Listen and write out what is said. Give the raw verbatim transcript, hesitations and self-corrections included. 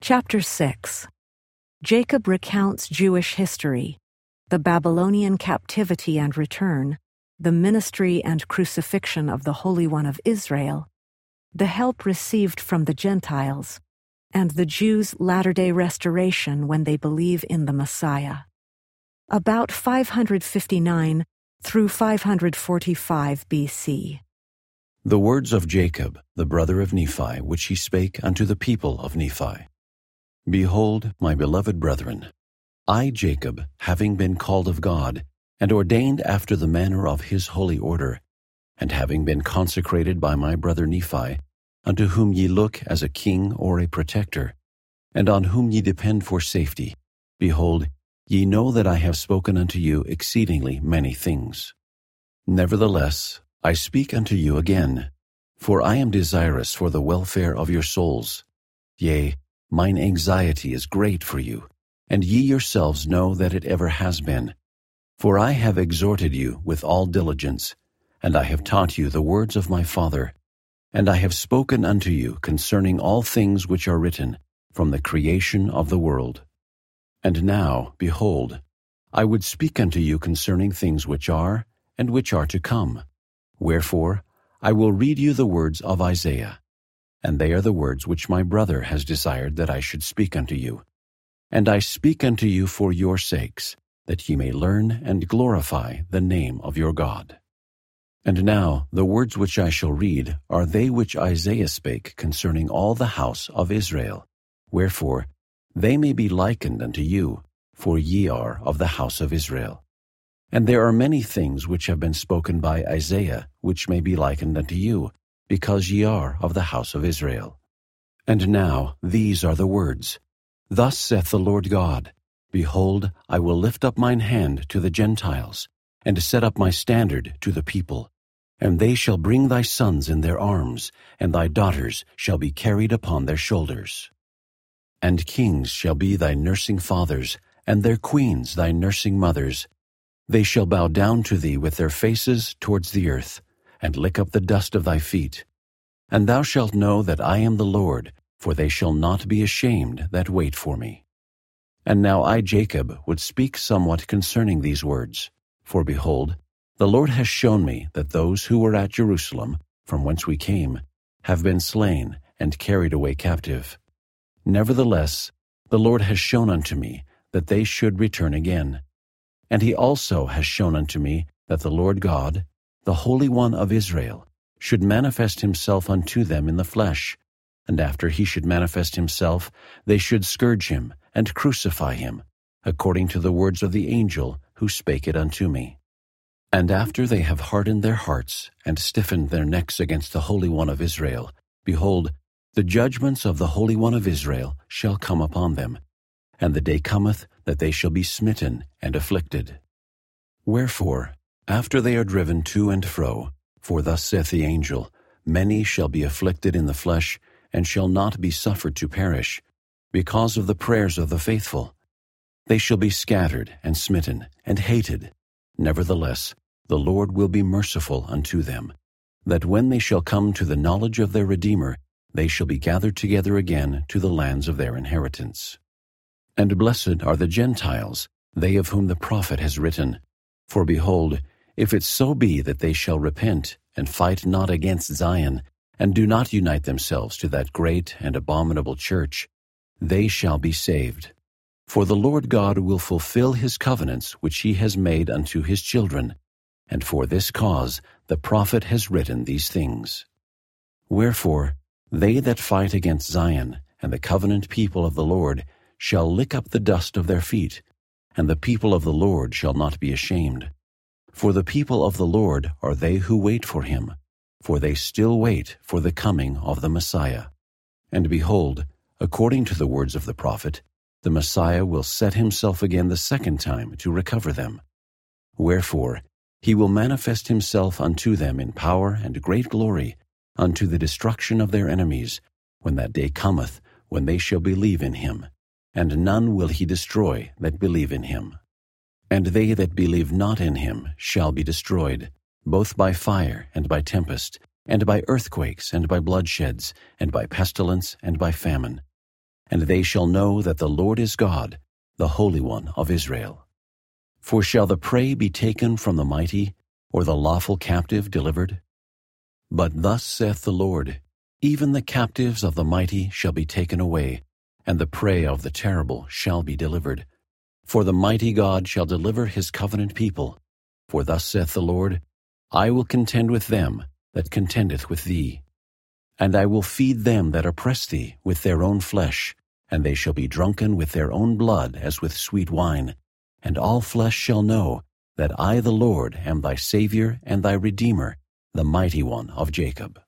Chapter six. Jacob recounts Jewish history, the Babylonian captivity and return, the ministry and crucifixion of the Holy One of Israel, the help received from the Gentiles, and the Jews' latter-day restoration when they believe in the Messiah. About five fifty-nine through five forty-five B C. The words of Jacob, the brother of Nephi, which he spake unto the people of Nephi. Behold, my beloved brethren, I, Jacob, having been called of God, and ordained after the manner of his holy order, and having been consecrated by my brother Nephi, unto whom ye look as a king or a protector, and on whom ye depend for safety, behold, ye know that I have spoken unto you exceedingly many things. Nevertheless, I speak unto you again, for I am desirous for the welfare of your souls. Yea, mine anxiety is great for you, and ye yourselves know that it ever has been. For I have exhorted you with all diligence, and I have taught you the words of my Father, and I have spoken unto you concerning all things which are written from the creation of the world. And now, behold, I would speak unto you concerning things which are, and which are to come. Wherefore, I will read you the words of Isaiah, and they are the words which my brother has desired that I should speak unto you. And I speak unto you for your sakes, that ye may learn and glorify the name of your God. And now the words which I shall read are they which Isaiah spake concerning all the house of Israel. Wherefore, they may be likened unto you, for ye are of the house of Israel. And there are many things which have been spoken by Isaiah, which may be likened unto you, because ye are of the house of Israel. And now these are the words. Thus saith the Lord God, Behold, I will lift up mine hand to the Gentiles, and set up my standard to the people. And they shall bring thy sons in their arms, and thy daughters shall be carried upon their shoulders. And kings shall be thy nursing fathers, and their queens thy nursing mothers. They shall bow down to thee with their faces towards the earth, and lick up the dust of thy feet. And thou shalt know that I am the Lord, for they shall not be ashamed that wait for me. And now I, Jacob, would speak somewhat concerning these words. For behold, the Lord has shown me that those who were at Jerusalem, from whence we came, have been slain and carried away captive. Nevertheless, the Lord has shown unto me that they should return again. And he also has shown unto me that the Lord God, the Holy One of Israel, should manifest himself unto them in the flesh, and after he should manifest himself, they should scourge him and crucify him, according to the words of the angel who spake it unto me. And after they have hardened their hearts and stiffened their necks against the Holy One of Israel, behold, the judgments of the Holy One of Israel shall come upon them, and the day cometh that they shall be smitten and afflicted. Wherefore, after they are driven to and fro, for thus saith the angel, many shall be afflicted in the flesh, and shall not be suffered to perish, because of the prayers of the faithful. They shall be scattered and smitten and hated. Nevertheless, the Lord will be merciful unto them, that when they shall come to the knowledge of their Redeemer, they shall be gathered together again to the lands of their inheritance. And blessed are the Gentiles, they of whom the prophet has written. For behold, if it so be that they shall repent, and fight not against Zion, and do not unite themselves to that great and abominable church, they shall be saved. For the Lord God will fulfill his covenants which he has made unto his children, and for this cause the prophet has written these things. Wherefore, they that fight against Zion, and the covenant people of the Lord, shall lick up the dust of their feet, and the people of the Lord shall not be ashamed. For the people of the Lord are they who wait for him, for they still wait for the coming of the Messiah. And behold, according to the words of the prophet, the Messiah will set himself again the second time to recover them. Wherefore, he will manifest himself unto them in power and great glory, unto the destruction of their enemies, when that day cometh, when they shall believe in him. And none will he destroy that believe in him. And they that believe not in him shall be destroyed, both by fire and by tempest, and by earthquakes and by bloodsheds, and by pestilence and by famine. and they shall know that the Lord is God, the Holy One of Israel. For shall the prey be taken from the mighty, or the lawful captive delivered? But thus saith the Lord, even the captives of the mighty shall be taken away, and the prey of the terrible shall be delivered. For the mighty God shall deliver his covenant people. For thus saith the Lord, I will contend with them that contendeth with thee. And I will feed them that oppress thee with their own flesh, and they shall be drunken with their own blood as with sweet wine. And all flesh shall know that I the Lord am thy Savior and thy Redeemer, the mighty one of Jacob.